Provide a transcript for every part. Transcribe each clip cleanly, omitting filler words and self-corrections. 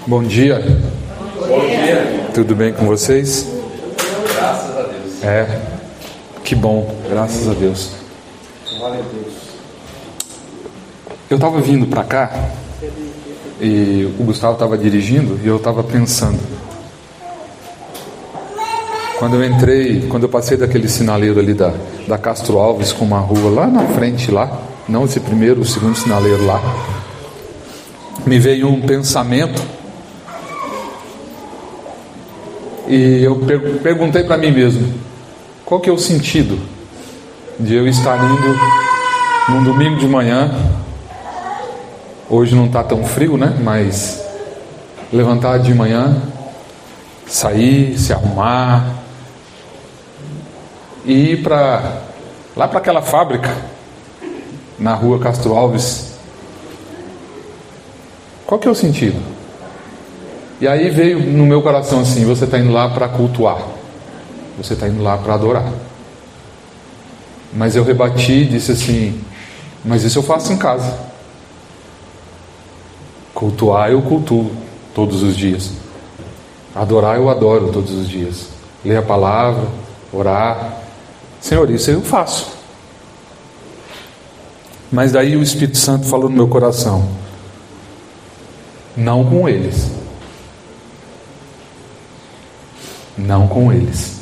Bom dia. Bom dia. Tudo bem com vocês? Graças a Deus. Que bom, graças a Deus. Glória a Deus. Eu estava vindo para cá e o Gustavo estava dirigindo e eu estava pensando. Quando eu passei daquele sinaleiro ali da Castro Alves com uma rua lá na frente lá, não esse primeiro, o segundo sinaleiro lá, me veio um pensamento e eu perguntei para mim mesmo, qual que é o sentido de eu estar indo num domingo de manhã, hoje não está tão frio, né? Mas levantar de manhã, sair, se arrumar e ir lá para aquela fábrica na rua Castro Alves. Qual que é o sentido? E aí veio no meu coração assim, você está indo lá para cultuar, você está indo lá para adorar. Mas eu rebati e disse assim, mas isso eu faço em casa. Cultuar eu cultuo todos os dias. Adorar eu adoro todos os dias. Ler a palavra, orar. Senhor, isso eu faço. Mas daí o Espírito Santo falou no meu coração, não com eles. Não com eles.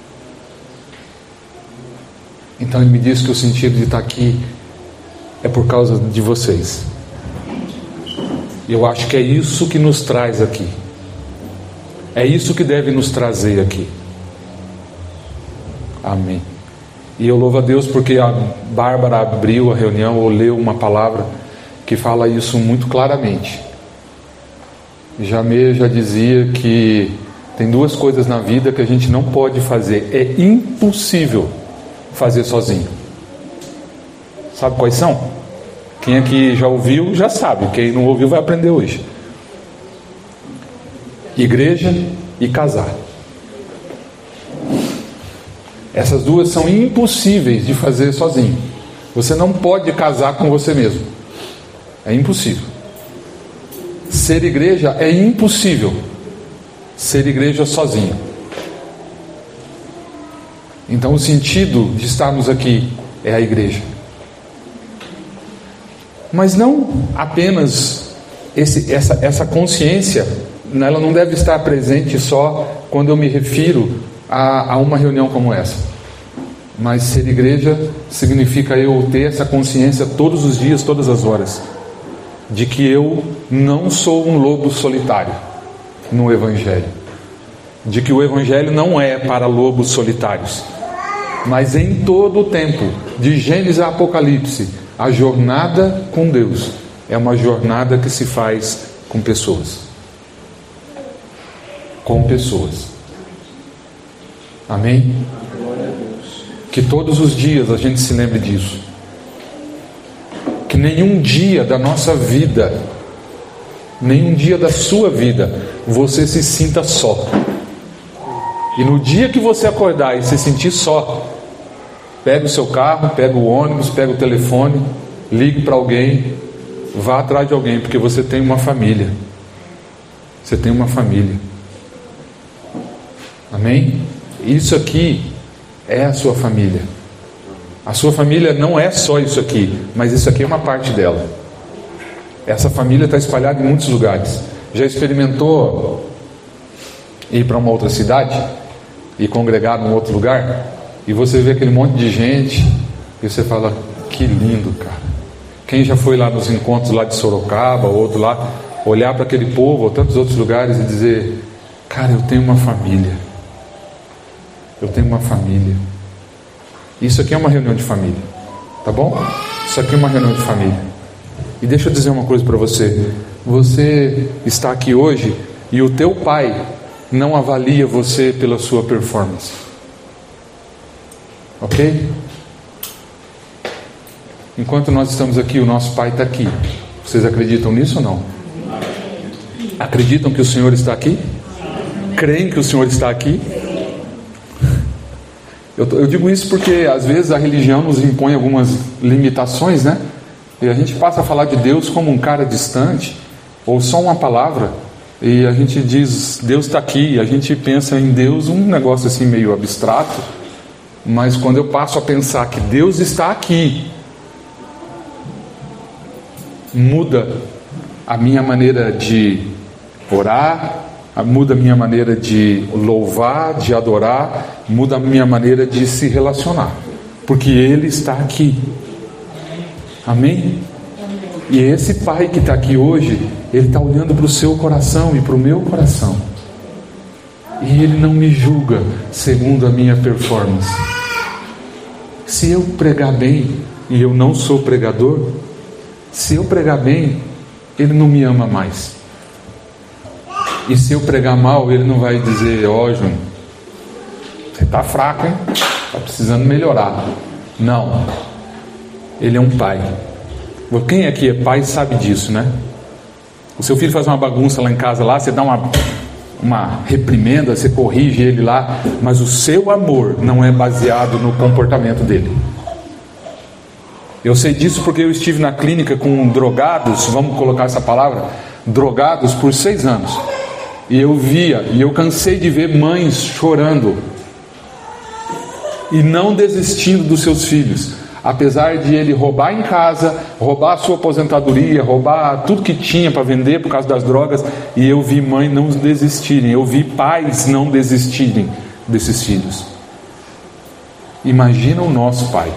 Então ele me disse que o sentido de estar aqui é por causa de vocês. E eu acho que é isso que nos traz aqui. É isso que deve nos trazer aqui. Amém. E eu louvo a Deus porque a Bárbara abriu a reunião ou leu uma palavra que fala isso muito claramente. Jamê já dizia que tem duas coisas na vida que a gente não pode fazer. É impossível fazer sozinho. Sabe quais são? Quem aqui já ouviu, já sabe. Quem não ouviu vai aprender hoje. Igreja e casar. Essas duas são impossíveis de fazer sozinho. Você não pode casar com você mesmo. É impossível. Ser igreja é impossível. Ser igreja sozinho. Então o sentido de estarmos aqui é a igreja. Mas não apenas essa consciência, ela não deve estar presente só quando eu me refiro a uma reunião como essa. Mas ser igreja significa eu ter essa consciência todos os dias, todas as horas, de que eu não sou um lobo solitário no Evangelho, de que o Evangelho não é para lobos solitários, mas em todo o tempo, de Gênesis a Apocalipse, a jornada com Deus é uma jornada que se faz com pessoas. Com pessoas. Amém? Que todos os dias a gente se lembre disso. Que nenhum dia da nossa vida, nenhum dia da sua vida, você se sinta só. E no dia que você acordar e se sentir só, pega o seu carro, pega o ônibus, pega o telefone, ligue para alguém, vá atrás de alguém, porque você tem uma família. Você tem uma família. Amém? Isso aqui é a sua família. A sua família não é só isso aqui, mas isso aqui é uma parte dela. Essa família está espalhada em muitos lugares. Já experimentou ir para uma outra cidade e congregar num outro lugar? E você vê aquele monte de gente e você fala, que lindo, cara. Quem já foi lá nos encontros lá de Sorocaba, ou outro lá, olhar para aquele povo ou tantos outros lugares e dizer, cara, eu tenho uma família. Eu tenho uma família. Isso aqui é uma reunião de família, tá bom? Isso aqui é uma reunião de família. E deixa eu dizer uma coisa para você. Você está aqui hoje e o teu pai não avalia você pela sua performance. Ok? Enquanto nós estamos aqui, o nosso pai está aqui. Vocês acreditam nisso ou não? Acreditam que o Senhor está aqui? Creem que o Senhor está aqui? Eu digo isso porque às vezes a religião nos impõe algumas limitações, né? E a gente passa a falar de Deus como um cara distante, ou só uma palavra, E a gente diz, Deus está aqui, a gente pensa em Deus um negócio assim meio abstrato, mas quando eu passo a pensar que Deus está aqui, muda a minha maneira de orar, muda a minha maneira de louvar, de adorar, muda a minha maneira de se relacionar, porque Ele está aqui. Amém? E esse Pai que está aqui hoje, Ele está olhando para o seu coração e para o meu coração, e Ele não me julga segundo a minha performance. Se eu pregar bem e eu não sou pregador, se eu pregar bem, Ele não me ama mais. E se eu pregar mal, Ele não vai dizer: ó, Júnior, você está fraco, hein? Está precisando melhorar. Não. Ele é um pai. Quem aqui é pai sabe disso, né? O seu filho faz uma bagunça lá em casa, lá, você dá uma reprimenda, você corrige ele lá, mas o seu amor não é baseado no comportamento dele. Eu sei disso porque eu estive na clínica com drogados, vamos colocar essa palavra, drogados por 6 anos. E eu via, e eu cansei de ver mães chorando e não desistindo dos seus filhos, apesar de ele roubar em casa, roubar a sua aposentadoria, roubar tudo que tinha para vender por causa das drogas. E eu vi mães não desistirem, eu vi pais não desistirem desses filhos. Imagina o nosso Pai.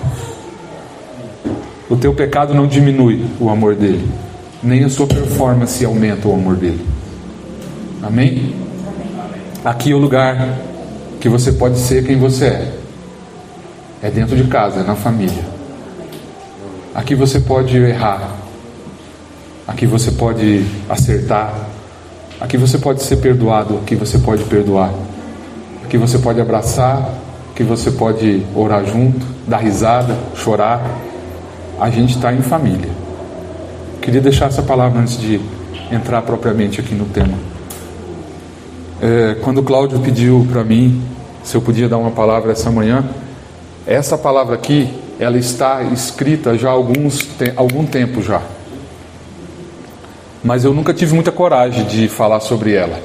O teu pecado não diminui o amor dele, nem a sua performance aumenta o amor dele. Amém? Aqui é o lugar que você pode ser quem você é. É dentro de casa, é na família. Aqui você pode errar. Aqui você pode acertar. Aqui você pode ser perdoado. Aqui você pode perdoar. Aqui você pode abraçar. Aqui você pode orar junto, dar risada, chorar. A gente está em família. Queria deixar essa palavra antes de entrar propriamente aqui no tema. Quando o Cláudio pediu para mim se eu podia dar uma palavra essa manhã, essa palavra aqui, ela está escrita já há algum tempo já. Mas eu nunca tive muita coragem de falar sobre ela.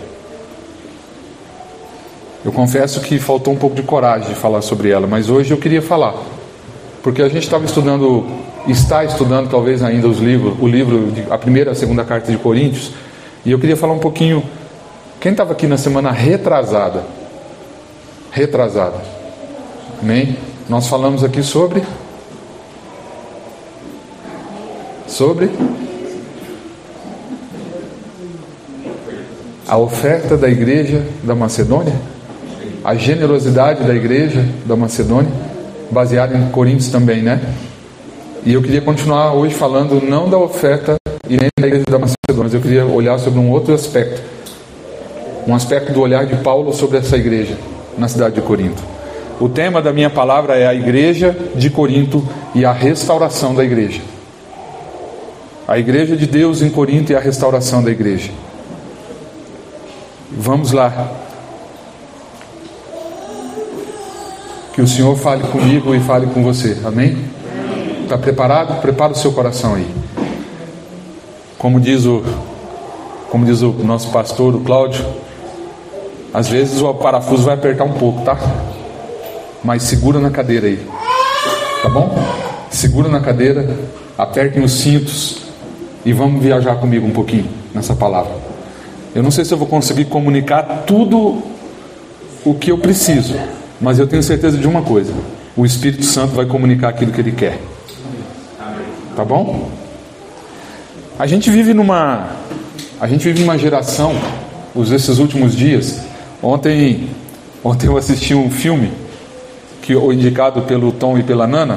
Eu confesso que faltou um pouco de coragem de falar sobre ela, mas hoje eu queria falar. Porque a gente está estudando talvez ainda o livro, a primeira e a segunda carta de Coríntios, e eu queria falar um pouquinho. Quem estava aqui na semana retrasada? Amém? Nós falamos aqui sobre a oferta da igreja da Macedônia, a generosidade da igreja da Macedônia, baseada em Coríntios também, né? E eu queria continuar hoje falando não da oferta e nem da igreja da Macedônia, mas eu queria olhar sobre um outro aspecto, um aspecto do olhar de Paulo sobre essa igreja na cidade de Corinto. O tema da minha palavra é a igreja de Corinto e a restauração da igreja. A igreja de Deus em Corinto e a restauração da igreja. Vamos lá. Que o Senhor fale comigo e fale com você. Amém? Está preparado? Prepara o seu coração aí. Como diz o nosso pastor, o Cláudio, às vezes o parafuso vai apertar um pouco, tá? Mas segura na cadeira aí, tá bom? Segura na cadeira, apertem os cintos e vamos viajar comigo um pouquinho nessa palavra. Eu não sei se eu vou conseguir comunicar tudo o que eu preciso, mas eu tenho certeza de uma coisa: o Espírito Santo vai comunicar aquilo que Ele quer. Tá bom? A gente vive numa geração, esses últimos dias. Ontem eu assisti um filme indicado pelo Tom e pela Nana,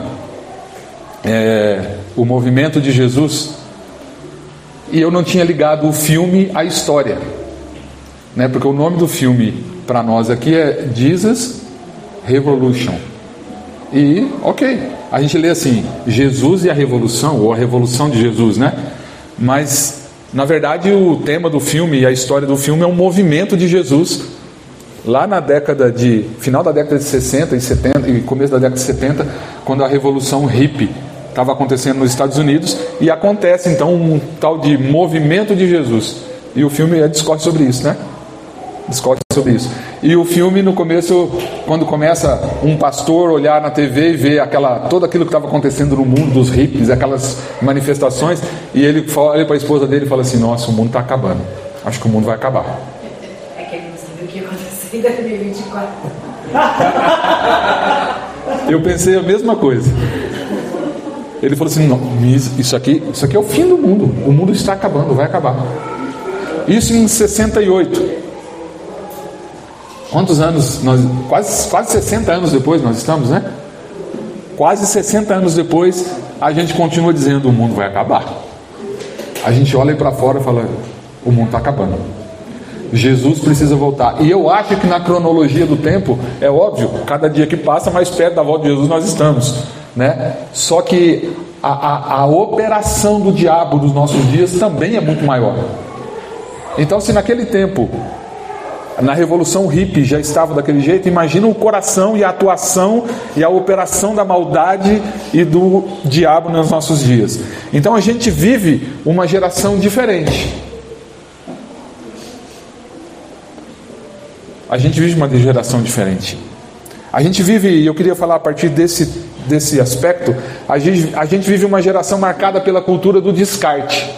O Movimento de Jesus, e eu não tinha ligado o filme à história, né? Porque o nome do filme para nós aqui é Jesus Revolution. E, ok, a gente lê assim, Jesus e a Revolução, ou a Revolução de Jesus, né? Mas, na verdade, o tema do filme e a história do filme é um movimento de Jesus, lá na final da década de 60 e 70 e começo da década de 70, quando a Revolução Hippie estava acontecendo nos Estados Unidos, e acontece então um tal de movimento de Jesus, E o filme discorre sobre isso, né? Discorre sobre isso. E o filme, no começo, quando começa um pastor olhar na TV e ver tudo aquilo que estava acontecendo no mundo dos hippies, aquelas manifestações, e ele olha para a esposa dele e fala assim: nossa, o mundo está acabando. Acho que o mundo vai acabar. É que ele não sabia o que ia acontecer em 2024. Eu pensei a mesma coisa. Ele falou assim: não, isso aqui é o fim do mundo. O mundo está acabando, vai acabar. Isso em 68. Quantos anos? Quase 60 anos depois nós estamos, né? Quase 60 anos depois, a gente continua dizendo: o mundo vai acabar. A gente olha para fora e fala: o mundo está acabando. Jesus precisa voltar. E eu acho que na cronologia do tempo, é óbvio, cada dia que passa, mais perto da volta de Jesus nós estamos, né? Só que a operação do diabo dos nossos dias também é muito maior. Então, se naquele tempo, na revolução hippie já estava daquele jeito, imagina o coração e a atuação e a operação da maldade e do diabo nos nossos dias. Então a gente vive uma geração diferente. A gente vive uma geração diferente. A gente vive, e eu queria falar a partir desse aspecto, a gente vive uma geração marcada pela cultura do descarte.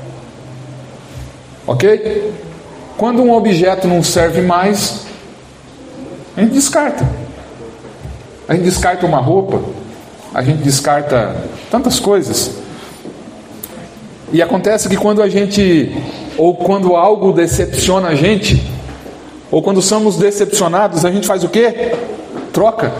Ok? Quando um objeto não serve mais, a gente descarta. A gente descarta uma roupa, a gente descarta tantas coisas. E acontece que quando quando algo decepciona a gente, ou quando somos decepcionados, a gente faz o quê? Troca.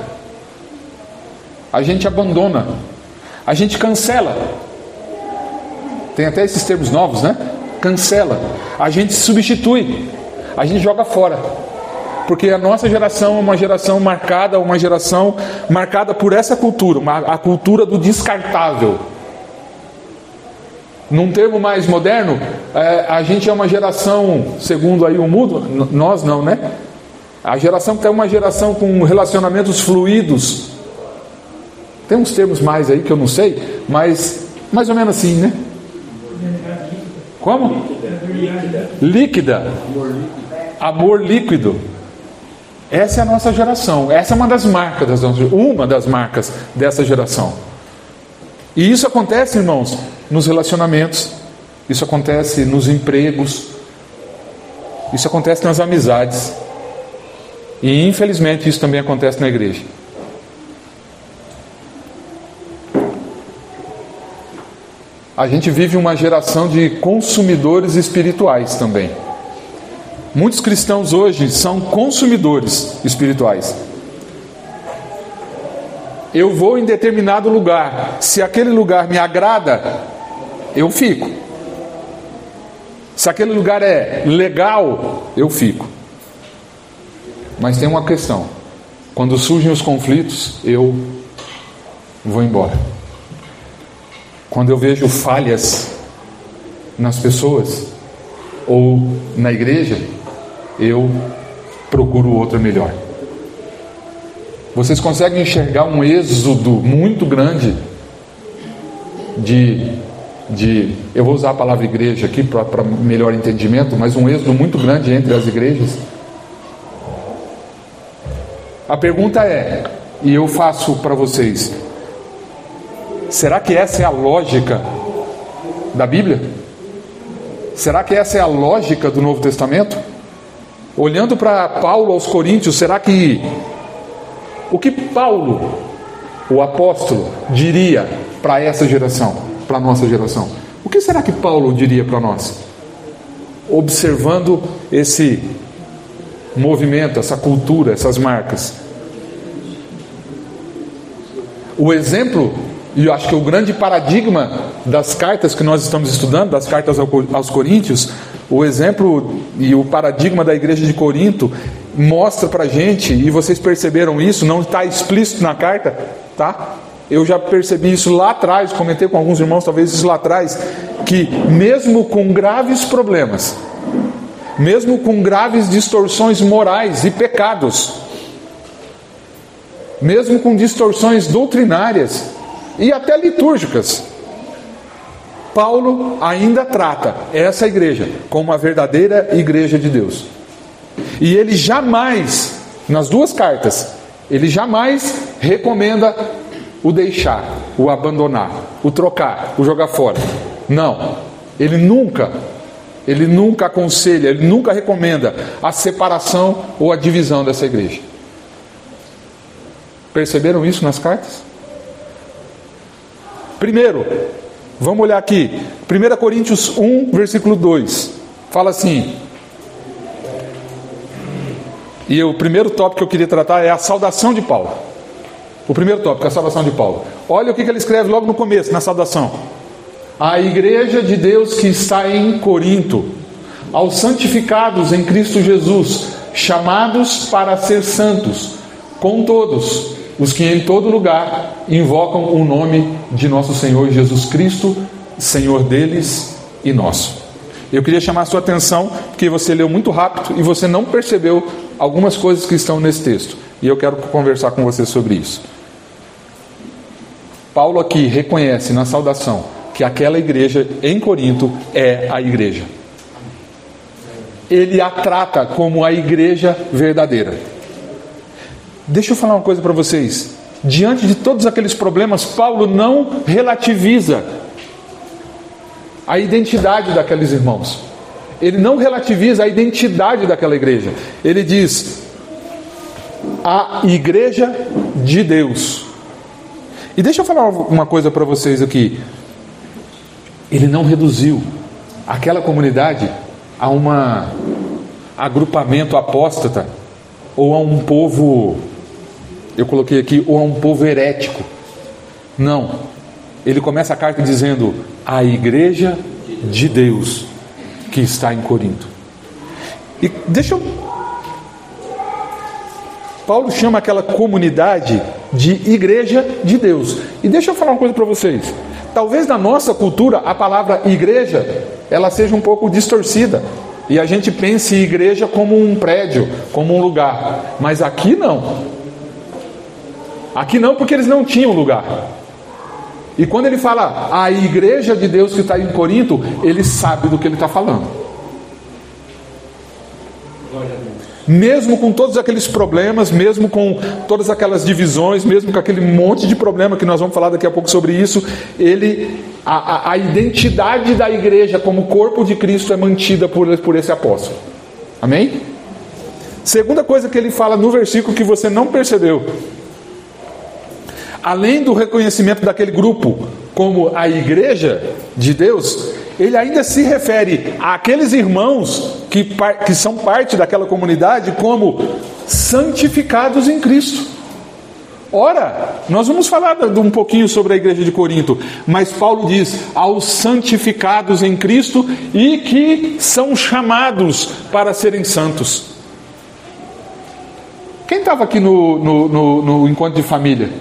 A gente abandona. A gente cancela. Tem até esses termos novos, né? Cancela. A gente substitui. A gente joga fora. Porque a nossa geração é uma geração marcada por essa cultura, a cultura do descartável. Num termo mais moderno, a gente é uma geração, segundo aí o mundo, nós não, né? A geração que é uma geração com relacionamentos fluidos. Tem uns termos mais aí que eu não sei, mas mais ou menos assim, né? Como? Líquida. Amor líquido. Essa é a nossa geração. Essa é uma das marcas dessa geração. E isso acontece, irmãos, nos relacionamentos. Isso acontece nos empregos. Isso acontece nas amizades. E infelizmente isso também acontece na igreja. A gente vive uma geração de consumidores espirituais também. Muitos cristãos hoje são consumidores espirituais. Eu vou em determinado lugar, se aquele lugar me agrada, eu fico. Se aquele lugar é legal, eu fico. Mas tem uma questão: quando surgem os conflitos, eu vou embora. Quando eu vejo falhas nas pessoas ou na igreja, eu procuro outra melhor. Vocês conseguem enxergar um êxodo muito grande eu vou usar a palavra igreja aqui para melhor entendimento, mas um êxodo muito grande entre as igrejas? A pergunta é, e eu faço para vocês: será que essa é a lógica da Bíblia? Será que essa é a lógica do Novo Testamento? Olhando para Paulo aos Coríntios, será que o que Paulo, o apóstolo, diria para essa geração, para a nossa geração? O que será que Paulo diria para nós? Observando esse movimento, essa cultura, essas marcas. O exemplo, e eu acho que o grande paradigma das cartas que nós estamos estudando, das cartas aos Coríntios, o exemplo e o paradigma da igreja de Corinto mostra pra gente, e vocês perceberam isso, não está explícito na carta, tá? Eu já percebi isso lá atrás, comentei com alguns irmãos talvez isso lá atrás, que mesmo com graves problemas, mesmo com graves distorções morais e pecados, mesmo com distorções doutrinárias e até litúrgicas, Paulo ainda trata essa igreja como uma verdadeira igreja de Deus. E ele jamais, nas duas cartas, ele jamais recomenda o deixar, o abandonar, o trocar, o jogar fora. Não, ele nunca aconselha, ele nunca recomenda a separação ou a divisão dessa igreja. Perceberam isso nas cartas? Primeiro, vamos olhar aqui, 1 Coríntios 1, versículo 2, fala assim, e o primeiro tópico que eu queria tratar é a saudação de Paulo. O primeiro tópico é a saudação de Paulo. Olha o que ele escreve logo no começo, na saudação. A igreja de Deus que está em Corinto, aos santificados em Cristo Jesus, chamados para ser santos, com todos os que em todo lugar invocam o nome de nosso Senhor Jesus Cristo, Senhor deles e nosso. Eu queria chamar a sua atenção, porque você leu muito rápido e você não percebeu algumas coisas que estão nesse texto. E eu quero conversar com você sobre isso. Paulo aqui reconhece na saudação que aquela igreja em Corinto é a igreja. Ele a trata como a igreja verdadeira. Deixa eu falar uma coisa para vocês. Diante de todos aqueles problemas, Paulo não relativiza a identidade daqueles irmãos. Ele não relativiza a identidade daquela igreja. Ele diz: a igreja de Deus. E deixa eu falar uma coisa para vocês aqui. Ele não reduziu aquela comunidade a um agrupamento apóstata ou a um povo, eu coloquei aqui, ou a um povo herético. Não. Ele começa a carta dizendo: a igreja de Deus que está em Corinto. E Paulo chama aquela comunidade de igreja de Deus. E deixa eu falar uma coisa para vocês. Talvez na nossa cultura a palavra igreja ela seja um pouco distorcida e a gente pense em igreja como um prédio, como um lugar. Mas aqui não. Aqui não, porque eles não tinham lugar. E quando ele fala a igreja de Deus que está em Corinto, ele sabe do que ele está falando. Mesmo com todos aqueles problemas, mesmo com todas aquelas divisões, mesmo com aquele monte de problema que nós vamos falar daqui a pouco sobre isso, a identidade da igreja como corpo de Cristo é mantida por esse apóstolo. Amém? Segunda coisa que ele fala no versículo que você não percebeu: além do reconhecimento daquele grupo como a igreja de Deus, ele ainda se refere àqueles irmãos que são parte daquela comunidade como santificados em Cristo. Ora, nós vamos falar um pouquinho sobre a igreja de Corinto, mas Paulo diz: aos santificados em Cristo e que são chamados para serem santos. Quem estava aqui no encontro de família?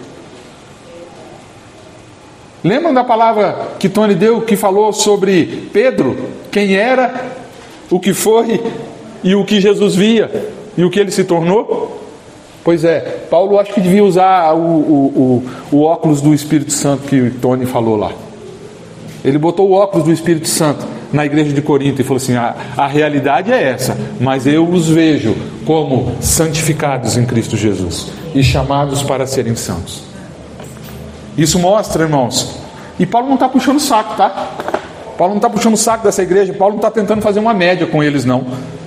Lembram da palavra que Tony deu, que falou sobre Pedro? Quem era, o que foi e o que Jesus via e o que ele se tornou? Pois é, Paulo acho que devia usar o óculos do Espírito Santo que Tony falou lá. Ele botou o óculos do Espírito Santo na igreja de Corinto e falou assim: a realidade é essa, mas eu os vejo como santificados em Cristo Jesus e chamados para serem santos. Isso mostra, irmãos, e Paulo não está puxando o saco, tá? Paulo não está puxando o saco dessa igreja. Paulo não está tentando fazer uma média com eles, não.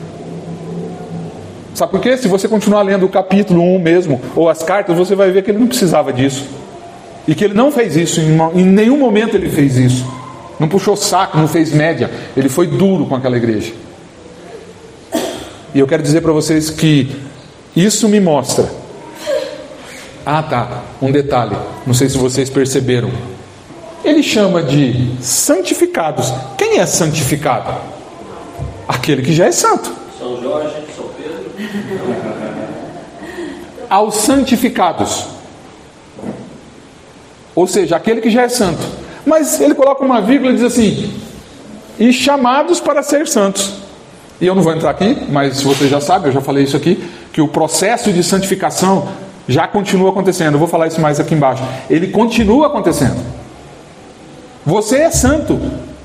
Sabe por quê? Se você continuar lendo o capítulo 1 mesmo, ou as cartas, você vai ver que ele não precisava disso. E que ele não fez isso, em nenhum momento ele fez isso. Não puxou saco, não fez média. Ele foi duro com aquela igreja. E eu quero dizer para vocês que isso me mostra. Ah, tá, um detalhe, não sei se vocês perceberam. Ele chama de santificados. Quem é santificado? Aquele que já é santo. São Jorge, São Pedro. Aos santificados. Ou seja, aquele que já é santo. Mas ele coloca uma vírgula e diz assim: e chamados para ser santos. E eu não vou entrar aqui, mas você já sabe, eu já falei isso aqui, que o processo de santificação já continua acontecendo. Eu vou falar isso mais aqui embaixo. Ele continua acontecendo. Você é santo,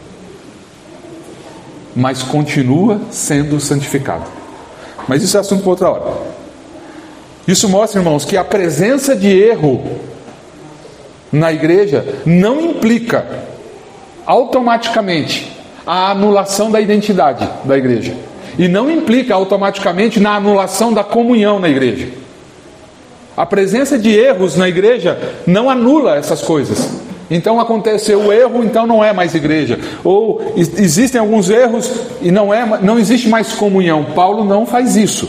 mas continua sendo santificado. Mas isso é assunto para outra hora. Isso mostra, irmãos, que a presença de erro na igreja não implica automaticamente a anulação da identidade da igreja. E não implica automaticamente na anulação da comunhão na igreja. A presença de erros na igreja não anula essas coisas. Então aconteceu o erro, então não é mais igreja. Ou existem alguns erros e não existe mais comunhão. Paulo não faz isso.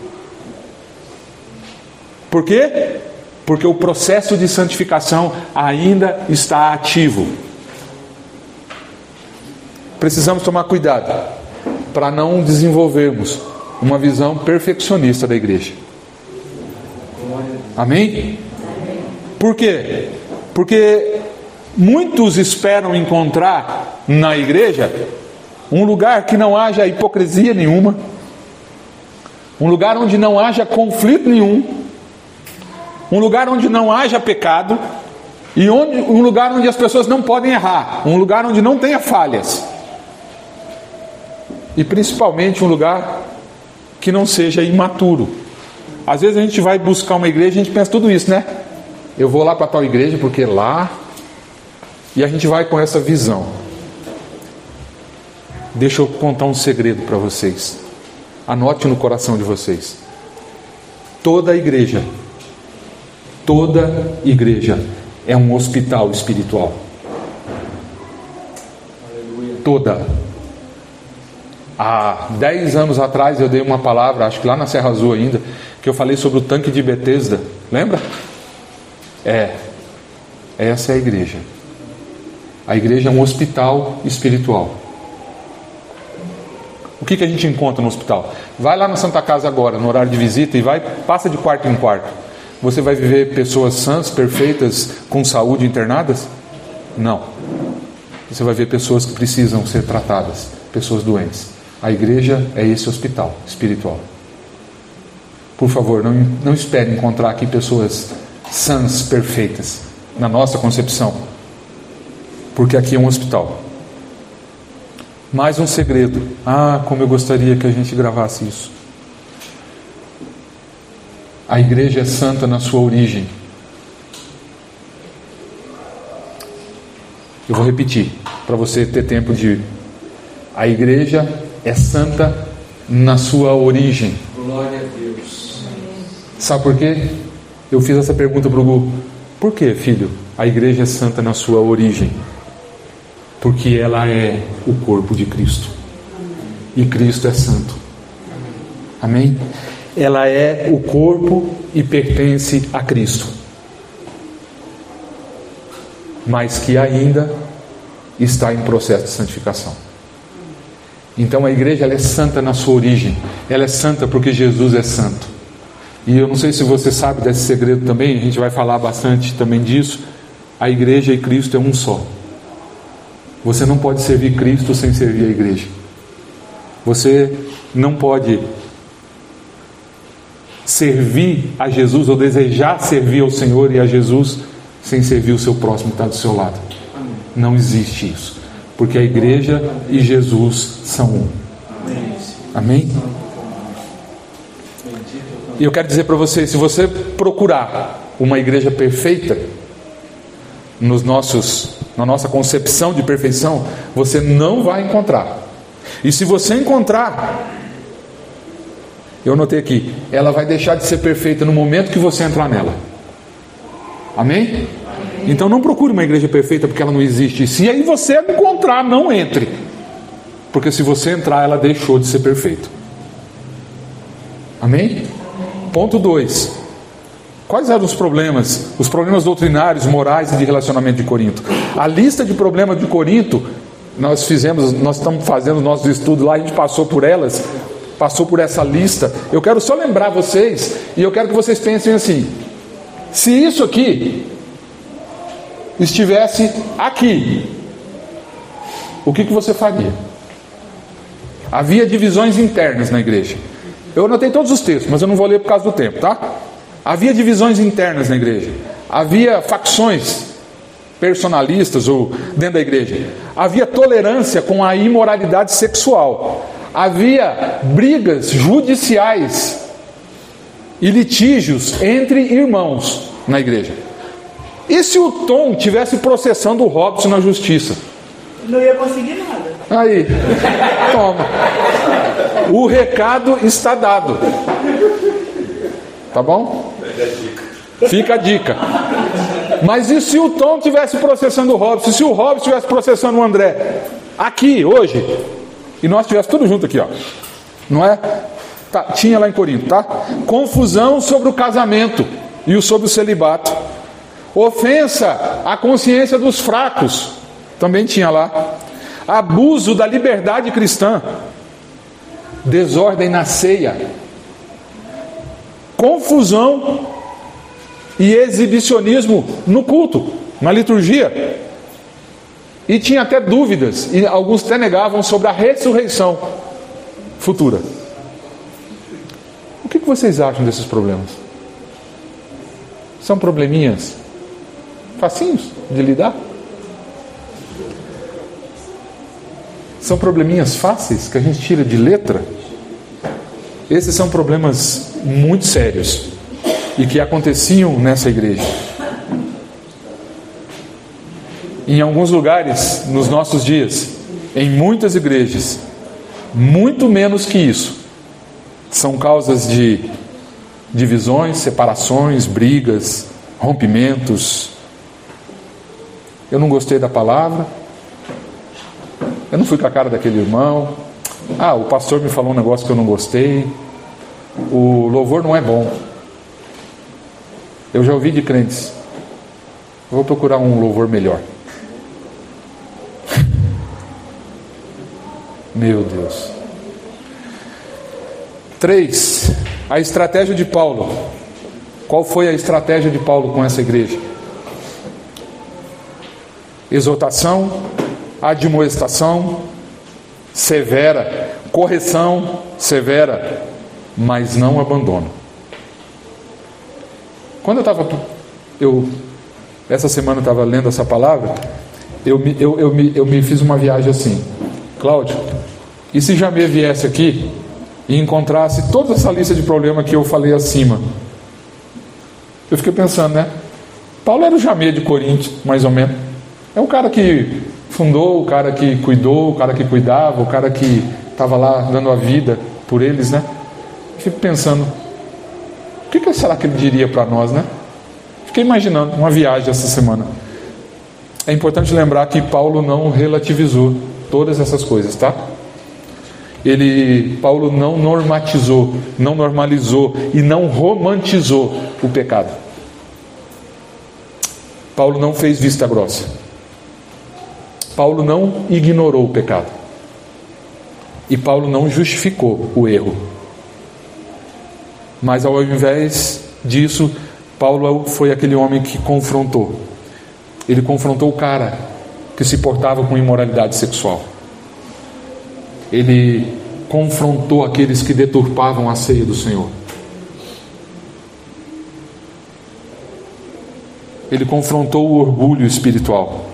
Por quê? Porque o processo de santificação ainda está ativo. Precisamos tomar cuidado para não desenvolvermos uma visão perfeccionista da igreja. Amém? Por quê? Porque muitos esperam encontrar na igreja um lugar que não haja hipocrisia nenhuma, um lugar onde não haja conflito nenhum, um lugar onde não haja pecado, e um lugar onde as pessoas não podem errar, um lugar onde não tenha falhas, e principalmente um lugar que não seja imaturo. Às vezes a gente vai buscar uma igreja e a gente pensa tudo isso, né? Eu vou lá para tal igreja porque lá... E a gente vai com essa visão. Deixa eu contar um segredo para vocês. Anote no coração de vocês. Toda igreja é um hospital espiritual. Toda. Há 10 anos atrás eu dei uma palavra, acho que lá na Serra Azul ainda, que eu falei sobre o tanque de Betesda. Lembra? Essa é a igreja. A igreja é um hospital espiritual. O que a gente encontra no hospital? Vai lá na Santa Casa agora, no horário de visita, e passa de quarto em quarto. Você vai viver pessoas sãs, perfeitas, com saúde internadas? Não. Você vai ver pessoas que precisam ser tratadas, pessoas doentes. A igreja é esse hospital espiritual. Por favor, não espere encontrar aqui pessoas sãs, perfeitas, na nossa concepção. Porque aqui é um hospital. Mais um segredo. Como eu gostaria que a gente gravasse isso. A igreja é santa na sua origem. Eu vou repetir, para você ter tempo de... A igreja é santa na sua origem. Glória a Deus. Sabe por quê? Eu fiz essa pergunta para o Gu. Por que, filho, a igreja é santa na sua origem? Porque ela é o corpo de Cristo. E Cristo é santo. Amém? Ela é o corpo e pertence a Cristo. Mas que ainda está em processo de santificação. Então a igreja ela é santa na sua origem. Ela é santa porque Jesus é santo. E eu não sei se você sabe desse segredo também, a gente vai falar bastante também disso. A igreja e Cristo é um só. Você não pode servir Cristo sem servir a igreja. Você não pode servir a Jesus ou desejar servir ao Senhor e a Jesus sem servir o seu próximo que está do seu lado. Não existe isso. Porque a igreja e Jesus são um. Amém? E eu quero dizer para você, se você procurar uma igreja perfeita na nossa concepção de perfeição, você não vai encontrar. E se você encontrar, eu notei aqui, ela vai deixar de ser perfeita no momento que você entrar nela. Amém? Então não procure uma igreja perfeita porque ela não existe. Se aí você encontrar, não entre. Porque se você entrar, ela deixou de ser perfeita. Amém? Ponto 2. Quais eram os problemas? Os problemas doutrinários, morais e de relacionamento de Corinto. A lista de problemas de Corinto, nós estamos fazendo nossos estudos lá, a gente passou por elas, passou por essa lista. Eu quero só lembrar vocês, e eu quero que vocês pensem assim: se isso aqui estivesse aqui, o que você faria? Havia divisões internas na igreja. Eu anotei todos os textos, mas eu não vou ler por causa do tempo, tá? Havia divisões internas na igreja. Havia facções. personalistas ou dentro da igreja. Havia tolerância com a imoralidade sexual. Havia brigas judiciais e litígios entre irmãos na igreja. E se o Tom tivesse processando o Robson na justiça? Não ia conseguir nada. Aí, toma. O recado está dado. Tá bom? Fica a dica. Mas e se o Tom tivesse processando o Robson? E se o Robson estivesse processando o André? Aqui, hoje. E nós estivéssemos tudo junto aqui, ó. Não é? Tá, tinha lá em Corinto, tá? Confusão sobre o casamento e sobre o celibato. Ofensa à consciência dos fracos. Também tinha lá. Abuso da liberdade cristã. Desordem na ceia. Confusão e exibicionismo no culto, na liturgia. E tinha até dúvidas, e alguns até negavam sobre a ressurreição futura. O que vocês acham desses problemas? São probleminhas facinhos de lidar? São probleminhas fáceis que a gente tira de letra? Esses são problemas muito sérios e que aconteciam nessa igreja. Em alguns lugares, nos nossos dias, em muitas igrejas, muito menos que isso, são causas de divisões, separações, brigas, rompimentos. Eu não gostei da palavra, eu não fui com a cara daquele irmão, o pastor me falou um negócio que eu não gostei, o louvor não é bom. Eu já ouvi de crentes, eu vou procurar um louvor melhor. Meu Deus. 3. A estratégia de Paulo. Qual foi a estratégia de Paulo com essa igreja? Exortação, admoestação severa, correção severa, mas não abandono. Quando essa semana eu estava lendo essa palavra, eu me fiz uma viagem assim. Cláudio, e se Jamê viesse aqui e encontrasse toda essa lista de problemas que eu falei acima? Eu fiquei pensando, né? Paulo era o Jamê de Corinto, mais ou menos. É um cara que fundou, o cara que cuidou, o cara que cuidava, o cara que estava lá dando a vida por eles, né? Fico pensando, o que será que ele diria para nós, né? Fiquei imaginando uma viagem essa semana. É importante lembrar que Paulo não relativizou todas essas coisas, tá? Paulo não normatizou, não normalizou e não romantizou o pecado. Paulo não fez vista grossa. Paulo não ignorou o pecado. E Paulo não justificou o erro. Mas ao invés disso, Paulo foi aquele homem que confrontou. Ele confrontou o cara que se portava com imoralidade sexual. Ele confrontou aqueles que deturpavam a ceia do Senhor. Ele confrontou o orgulho espiritual.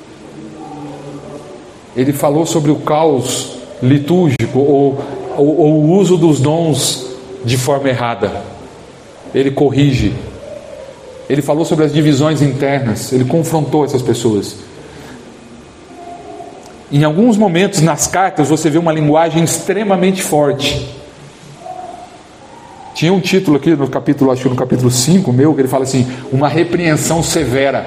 Ele falou sobre o caos litúrgico ou o uso dos dons de forma errada. Ele corrige. Ele falou sobre as divisões internas. Ele confrontou essas pessoas. Em alguns momentos nas cartas você vê uma linguagem extremamente forte. Tinha um título aqui no capítulo, acho que no capítulo 5 meu, que ele fala assim, uma repreensão severa.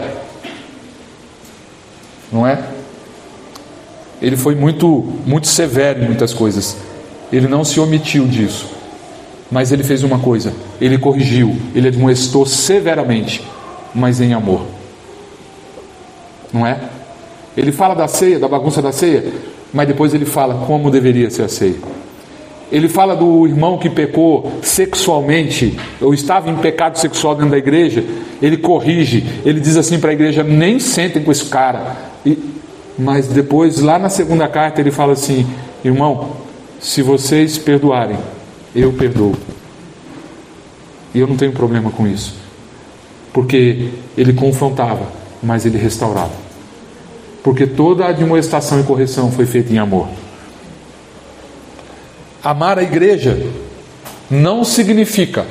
Não é? Ele foi muito severo em muitas coisas. Ele não se omitiu disso. Mas ele fez uma coisa, ele corrigiu, ele admoestou severamente, mas em amor. Não é? Ele fala da ceia, da bagunça da ceia, mas depois ele fala como deveria ser a ceia. Ele fala do irmão que pecou sexualmente, ou estava em pecado sexual dentro da igreja. Ele corrige, ele diz assim para a igreja, nem sentem com esse cara. Mas depois, lá na segunda carta, ele fala assim, irmão, se vocês perdoarem, eu perdoo. E eu não tenho problema com isso. Porque ele confrontava, mas ele restaurava. Porque toda a admoestação e correção foi feita em amor. Amar a igreja não significa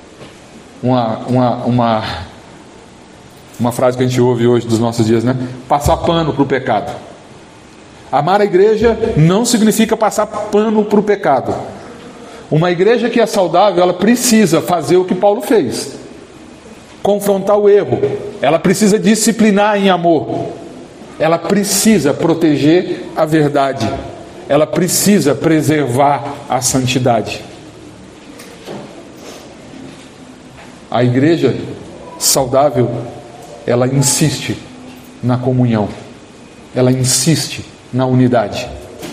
uma frase que a gente ouve hoje dos nossos dias, né? Passar pano para o pecado. Amar a igreja não significa passar pano para o pecado. Uma igreja que é saudável, ela precisa fazer o que Paulo fez: confrontar o erro. Ela precisa disciplinar em amor. Ela precisa proteger a verdade. Ela precisa preservar a santidade. A igreja saudável, ela insiste na comunhão. Ela insiste na unidade.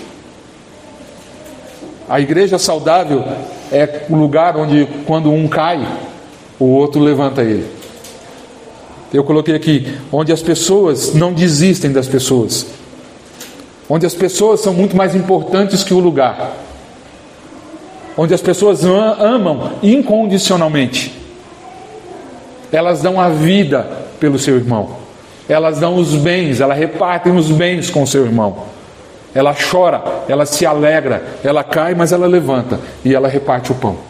A igreja saudável é o lugar onde, quando um cai, o outro levanta ele. Eu coloquei aqui, onde as pessoas não desistem das pessoas, onde as pessoas são muito mais importantes que o lugar, onde as pessoas amam incondicionalmente. Elas dão a vida pelo seu irmão, elas dão os bens, elas repartem os bens com o seu irmão. Ela chora, ela se alegra, ela cai, mas ela levanta e ela reparte o pão.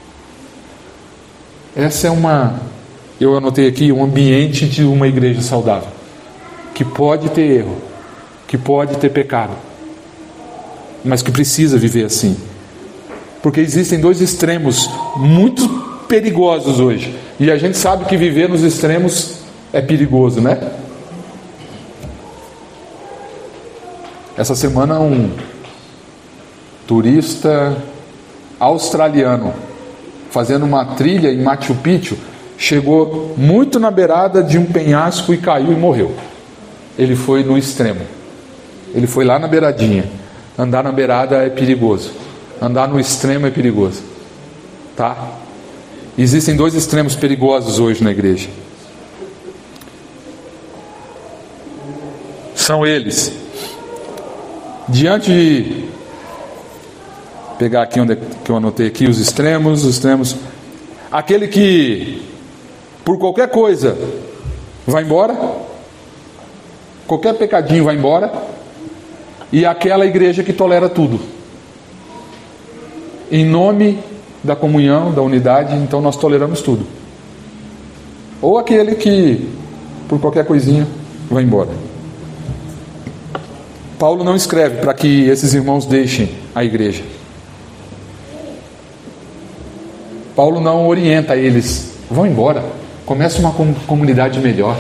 Essa é eu anotei aqui, um ambiente de uma igreja saudável, que pode ter erro, que pode ter pecado, mas que precisa viver assim. Porque existem dois extremos muito perigosos hoje, e a gente sabe que viver nos extremos é perigoso, né? Essa semana um turista australiano, fazendo uma trilha em Machu Picchu, chegou muito na beirada de um penhasco e caiu e morreu. Ele foi no extremo. Ele foi lá na beiradinha. Andar na beirada é perigoso. Andar no extremo é perigoso. Tá? Existem dois extremos perigosos hoje na igreja. São eles: diante de pegar aqui onde que eu anotei aqui os extremos, aquele que por qualquer coisa vai embora, qualquer pecadinho vai embora, e aquela igreja que tolera tudo em nome da comunhão, da unidade. Então nós toleramos tudo. Ou aquele que por qualquer coisinha vai embora. Paulo não escreve para que esses irmãos deixem a igreja. Paulo não orienta eles: vão embora, comece uma comunidade melhor,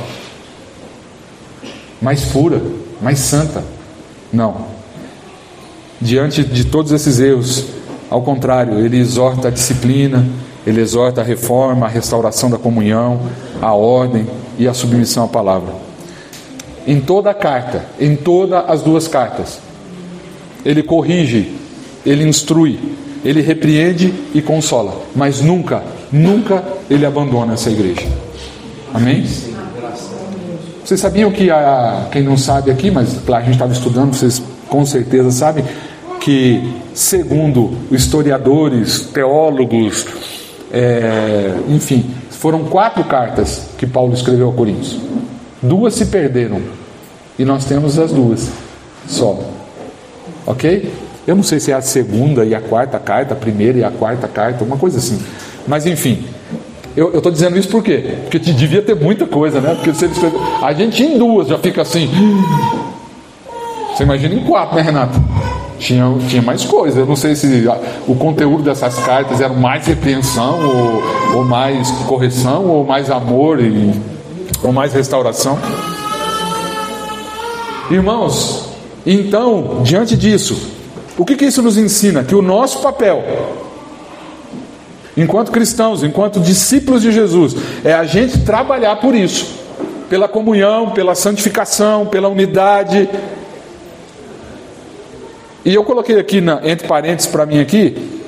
mais pura, mais santa. Não. Diante de todos esses erros, ao contrário, ele exorta a disciplina, ele exorta a reforma, a restauração da comunhão, a ordem e a submissão à palavra. Em toda a carta, em todas as duas cartas, ele corrige, ele instrui, ele repreende e consola, mas nunca ele abandona essa igreja. Amém? Vocês sabiam que, quem não sabe aqui, mas a gente estava estudando, vocês com certeza sabem, que segundo historiadores, teólogos, enfim, foram 4 cartas que Paulo escreveu a Coríntios. 2 se perderam e nós temos as 2 só, ok? Eu não sei se é a segunda e a quarta carta, a primeira e a quarta carta, uma coisa assim, mas enfim, eu estou dizendo isso por quê? Porque devia ter muita coisa, né? Porque se ele escreveu, a gente em 2 já fica assim. Você imagina em 4, né, Renato? Tinha mais coisa. Eu não sei se o conteúdo dessas cartas era mais repreensão, ou mais correção, ou mais amor, ou mais restauração. Irmãos, então, diante disso, o que isso nos ensina? Que o nosso papel, enquanto cristãos, enquanto discípulos de Jesus, é a gente trabalhar por isso, pela comunhão, pela santificação, pela unidade. E eu coloquei aqui entre parênteses para mim aqui,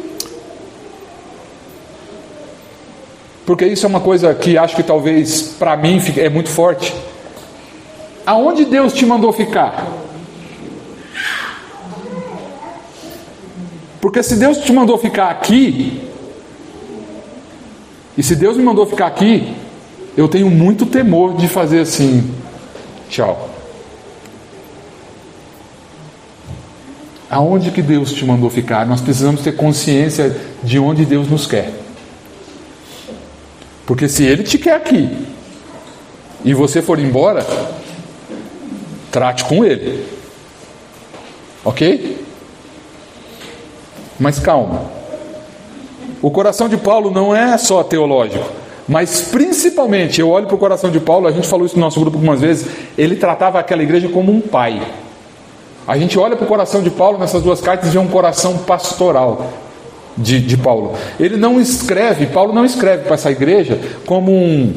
porque isso é uma coisa que acho que talvez para mim é muito forte. Aonde Deus te mandou ficar? Porque se Deus te mandou ficar aqui, e se Deus me mandou ficar aqui, eu tenho muito temor de fazer assim: Tchau. Aonde que Deus te mandou ficar? Nós precisamos ter consciência de onde Deus nos quer. Porque se Ele te quer aqui e você for embora, trate com Ele. Ok? Mas calma. O coração de Paulo não é só teológico, mas principalmente, eu olho para o coração de Paulo, a gente falou isso no nosso grupo algumas vezes, ele tratava aquela igreja como um pai. A gente olha para o coração de Paulo nessas duas cartas e vê um coração pastoral de Paulo. Ele não escreve, Paulo não escreve para essa igreja como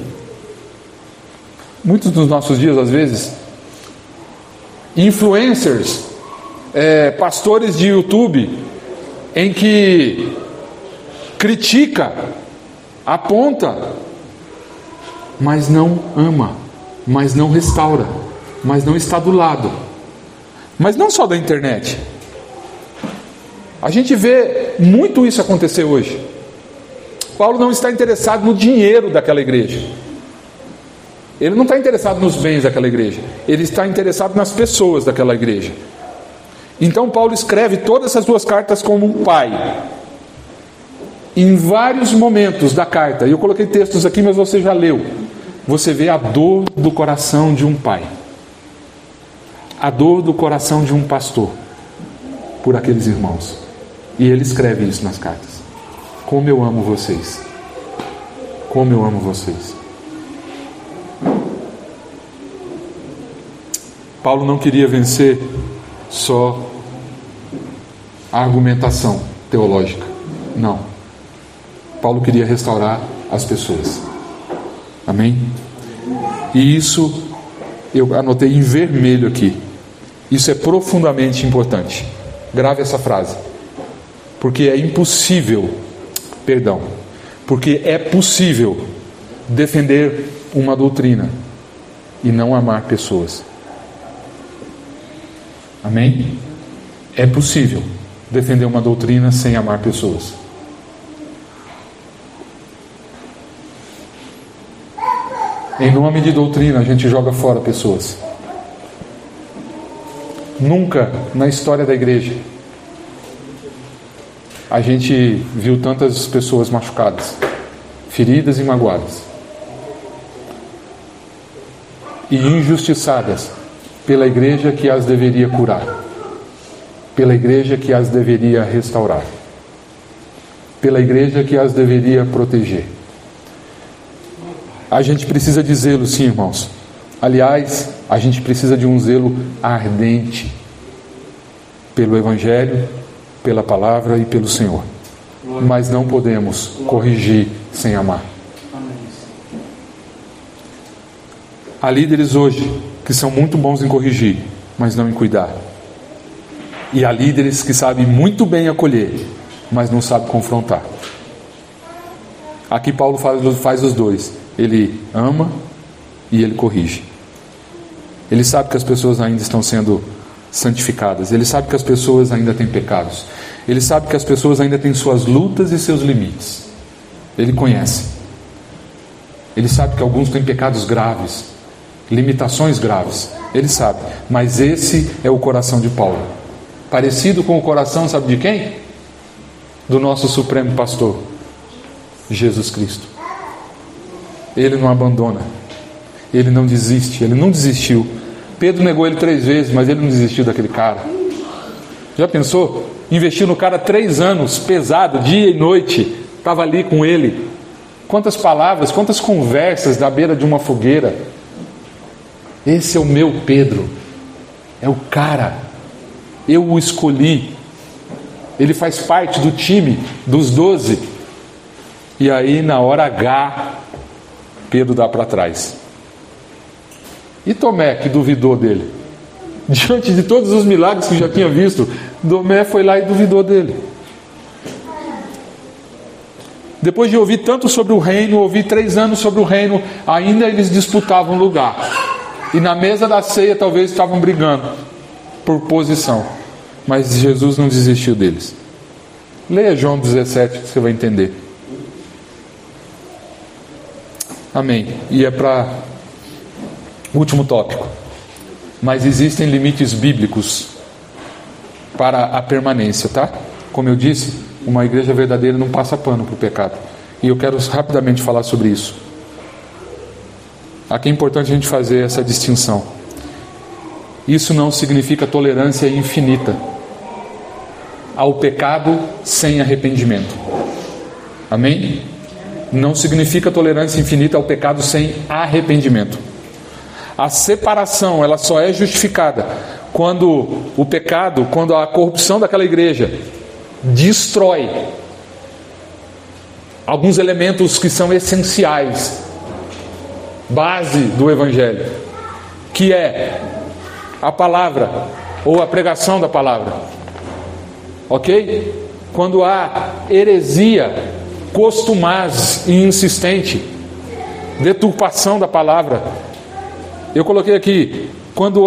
muitos dos nossos dias, às vezes, influencers, pastores de YouTube, em que critica, aponta, mas não ama, mas não restaura, mas não está do lado. Mas não só da internet. A gente vê muito isso acontecer hoje. Paulo não está interessado no dinheiro daquela igreja. Ele não está interessado nos bens daquela igreja. Ele está interessado nas pessoas daquela igreja. Então Paulo escreve todas essas duas cartas como um pai. Em vários momentos da carta, e eu coloquei textos aqui, mas você já leu. Você vê a dor do coração de um pai. A dor do coração de um pastor por aqueles irmãos. E ele escreve isso nas cartas. Como eu amo vocês. Como eu amo vocês. Paulo não queria vencer só a argumentação teológica. Não. Paulo queria restaurar as pessoas. Amém? E isso eu anotei em vermelho aqui. Isso é profundamente importante. Grave essa frase. Porque é impossível, porque é possível defender uma doutrina e não amar pessoas. Amém? É possível defender uma doutrina sem amar pessoas. Em nome de doutrina a gente joga fora pessoas. Nunca na história da igreja a gente viu tantas pessoas machucadas, feridas e magoadas, e injustiçadas pela igreja que as deveria curar, pela igreja que as deveria restaurar, pela igreja que as deveria proteger. A gente precisa de zelo, sim, irmãos. Aliás, a gente precisa de um zelo ardente pelo Evangelho, pela palavra e pelo Senhor. Mas não podemos corrigir sem amar. Há líderes hoje que são muito bons em corrigir, mas não em cuidar. E há líderes que sabem muito bem acolher, mas não sabem confrontar. Aqui Paulo faz os dois. Ele ama e ele corrige. Ele sabe que as pessoas ainda estão sendo santificadas. Ele sabe que as pessoas ainda têm pecados. Ele sabe que as pessoas ainda têm suas lutas e seus limites. Ele conhece. Ele sabe que alguns têm pecados graves, limitações graves. Ele sabe. Mas esse é o coração de Paulo. Parecido com o coração, sabe de quem? Do nosso Supremo Pastor, Jesus Cristo. Ele não abandona. Ele não desiste. Ele não desistiu. Pedro negou ele 3 vezes, mas ele não desistiu daquele cara. Já pensou? Investiu no cara 3 anos, pesado, dia e noite. Estava ali com ele. Quantas palavras, quantas conversas da beira de uma fogueira. Esse é o meu Pedro. É o cara. Eu o escolhi. Ele faz parte do time dos 12. E aí, na hora H, Pedro dá para trás. E Tomé, que duvidou dele? Diante de todos os milagres que já tinha visto, Tomé foi lá e duvidou dele. Depois de ouvir tanto sobre o reino, ouvir 3 anos sobre o reino, ainda eles disputavam lugar. E na mesa da ceia talvez estavam brigando por posição. Mas Jesus não desistiu deles. Leia João 17 que você vai entender. Amém. E é para último tópico. Mas existem limites bíblicos para a permanência, tá? Como eu disse, uma igreja verdadeira não passa pano para o pecado. E eu quero rapidamente falar sobre isso. Aqui é importante a gente fazer essa distinção. Isso não significa tolerância infinita ao pecado sem arrependimento. Amém? Não significa tolerância infinita ao pecado sem arrependimento. A separação, ela só é justificada quando o pecado, quando a corrupção daquela igreja destrói alguns elementos que são essenciais, base do Evangelho, que é a palavra ou a pregação da palavra. Ok? Quando há heresia costumaz e insistente, deturpação da palavra. Eu coloquei aqui, quando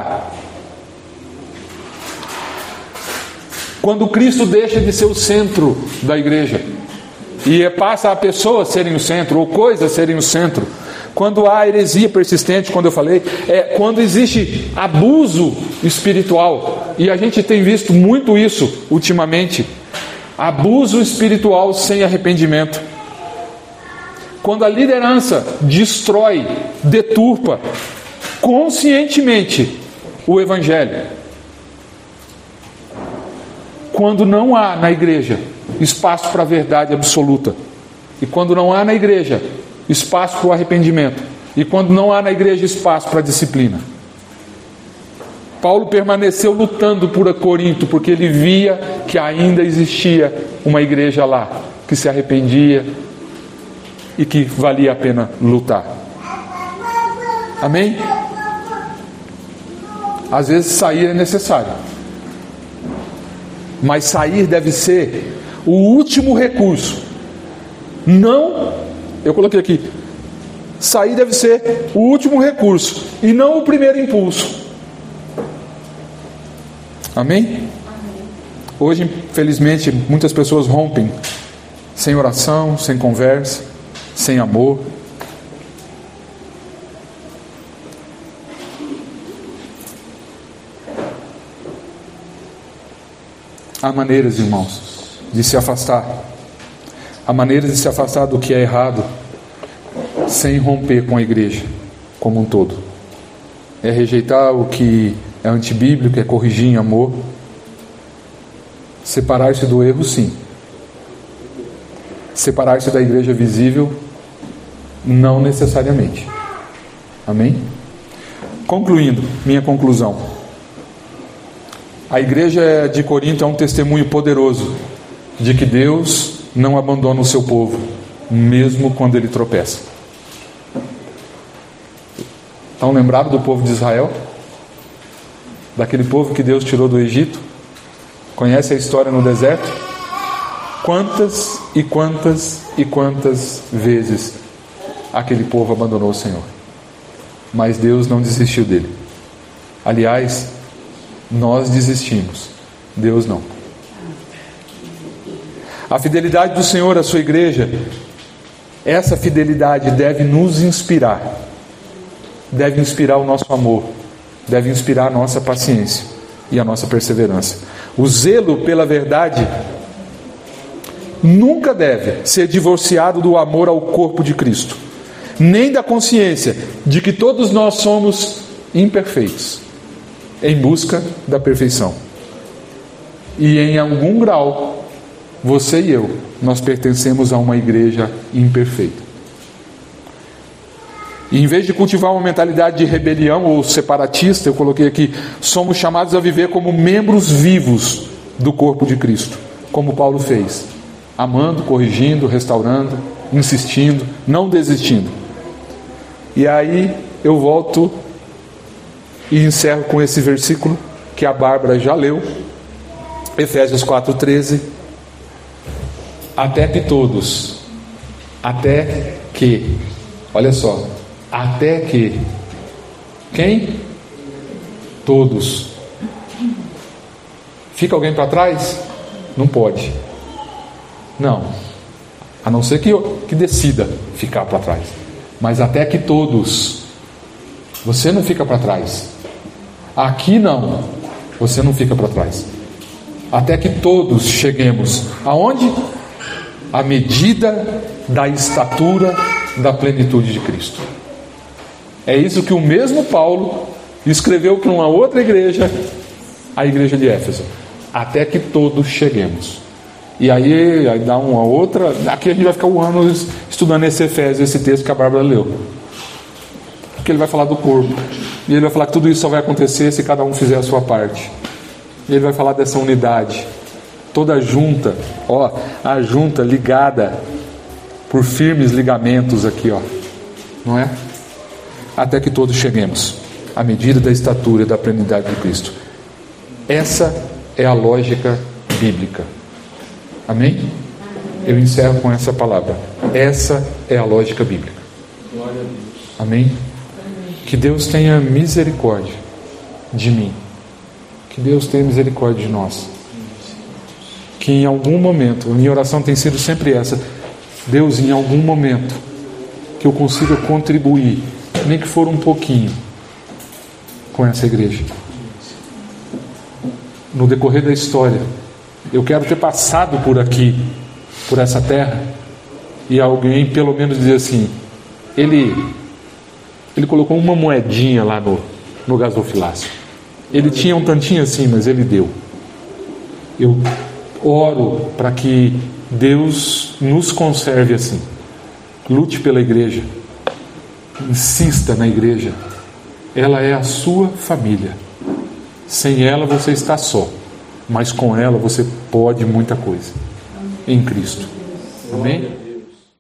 Cristo deixa de ser o centro da igreja e passa a pessoas serem o centro, ou coisas serem o centro. Quando há heresia persistente, quando eu falei, quando existe abuso espiritual, e a gente tem visto muito isso ultimamente, abuso espiritual sem arrependimento. Quando a liderança destrói, deturpa conscientemente o Evangelho. Quando não há na igreja espaço para a verdade absoluta. E quando não há na igreja espaço para o arrependimento. E quando não há na igreja espaço para a disciplina. Paulo permaneceu lutando por Corinto, porque ele via que ainda existia uma igreja lá, que se arrependia e que valia a pena lutar. Amém? Às vezes sair é necessário, mas sair deve ser o último recurso. Não, eu coloquei aqui, sair deve ser o último recurso e não o primeiro impulso. Amém? Hoje, infelizmente, muitas pessoas rompem sem oração, sem conversa, sem amor. Há maneiras, irmãos, de se afastar. Há maneiras de se afastar do que é errado sem romper com a igreja como um todo. É rejeitar o que é antibíblico, é corrigir em amor. Separar-se do erro, sim. Separar-se da igreja visível, não necessariamente. Amém? Concluindo, minha conclusão. A igreja de Corinto é um testemunho poderoso de que Deus não abandona o seu povo, mesmo quando ele tropeça. Estão lembrados do povo de Israel? Daquele povo que Deus tirou do Egito? Conhece a história no deserto? Quantas e quantas e quantas vezes aquele povo abandonou o Senhor? Mas Deus não desistiu dele. Aliás, nós desistimos, Deus não. A fidelidade do Senhor à sua igreja, essa fidelidade deve nos inspirar, deve inspirar o nosso amor, deve inspirar a nossa paciência e a nossa perseverança. O zelo pela verdade nunca deve ser divorciado do amor ao corpo de Cristo, nem da consciência de que todos nós somos imperfeitos, em busca da perfeição. E em algum grau, você e eu, nós pertencemos a uma igreja imperfeita. E em vez de cultivar uma mentalidade de rebelião ou separatista, eu coloquei aqui, somos chamados a viver como membros vivos do corpo de Cristo, como Paulo fez, amando, corrigindo, restaurando, insistindo, não desistindo. E aí eu volto e encerro com esse versículo que a Bárbara já leu, Efésios 4:13. Até que todos, até que, olha só, até que, quem? Todos. Fica alguém para trás? Não pode. Não. A não ser que decida ficar para trás. Mas até que todos. Você não fica para trás. Aqui não, você não fica para trás. Até que todos cheguemos aonde? À medida da estatura da plenitude de Cristo. É isso que o mesmo Paulo escreveu para uma outra igreja, a igreja de Éfeso. Até que todos cheguemos. E aí dá uma outra. Aqui a gente vai ficar um ano estudando esse Efésios, esse texto que a Bárbara leu. Porque ele vai falar do corpo. E ele vai falar que tudo isso só vai acontecer se cada um fizer a sua parte. E ele vai falar dessa unidade. Toda junta, a junta ligada por firmes ligamentos aqui, não é? Até que todos cheguemos à medida da estatura e da plenitude de Cristo. Essa é a lógica bíblica. Amém? Eu encerro com essa palavra. Essa é a lógica bíblica. Amém? Que Deus tenha misericórdia de mim. Que Deus tenha misericórdia de nós. Que em algum momento, minha oração tem sido sempre essa: Deus, em algum momento, que eu consiga contribuir, nem que for um pouquinho, com essa igreja. No decorrer da história, eu quero ter passado por aqui, por essa terra, e alguém pelo menos dizer assim: ele colocou uma moedinha lá no gasofilácio. Ele tinha um tantinho assim, mas ele deu. Eu oro para que Deus nos conserve assim. Lute pela igreja. Insista na igreja. Ela é a sua família. Sem ela você está só. Mas com ela você pode muita coisa. Em Cristo. Amém?